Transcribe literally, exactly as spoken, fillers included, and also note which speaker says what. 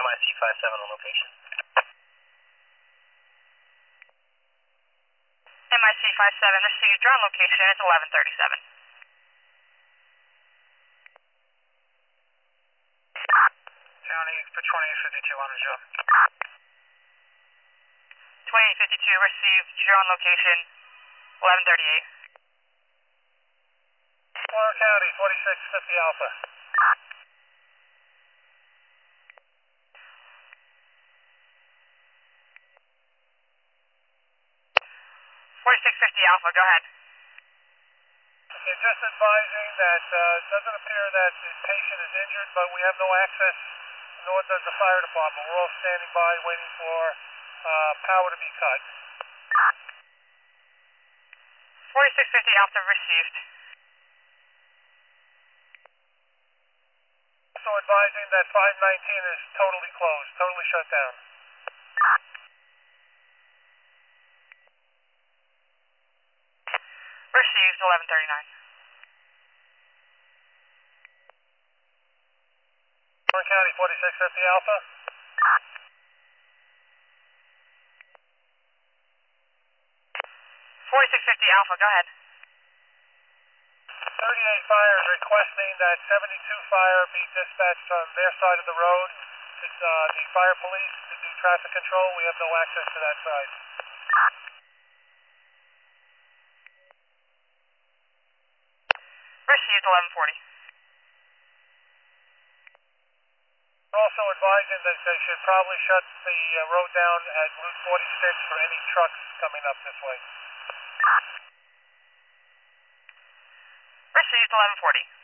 Speaker 1: I C five seven on location.
Speaker 2: M I C five seven received. You're on location. It's eleven thirty-seven.
Speaker 1: County for twenty-eight fifty-two on the job.
Speaker 2: twenty-eight fifty-two received. You're on location. eleven thirty-eight.
Speaker 1: Warren County, forty-six fifty Alpha.
Speaker 2: forty-six fifty Alpha, go ahead.
Speaker 1: Okay, just advising that uh, it doesn't appear that the patient is injured, but we have no access, nor does the fire department. We're all standing by waiting for uh, power to be cut.
Speaker 2: forty-six fifty Alpha received.
Speaker 1: Also advising that five nineteen is totally closed, totally shut down.
Speaker 2: Received, eleven thirty-nine.
Speaker 1: Warren County, forty-six fifty Alpha.
Speaker 2: forty-six fifty Alpha, go ahead.
Speaker 1: thirty-eight Fire is requesting that seventy-two Fire be dispatched on their side of the road. It's uh, the fire police to do traffic control. We have no access to that side.
Speaker 2: Received, eleven forty.
Speaker 1: We're also advising that they should probably shut the uh, road down at Route forty-six for any trucks coming up this way.
Speaker 2: Received, eleven forty.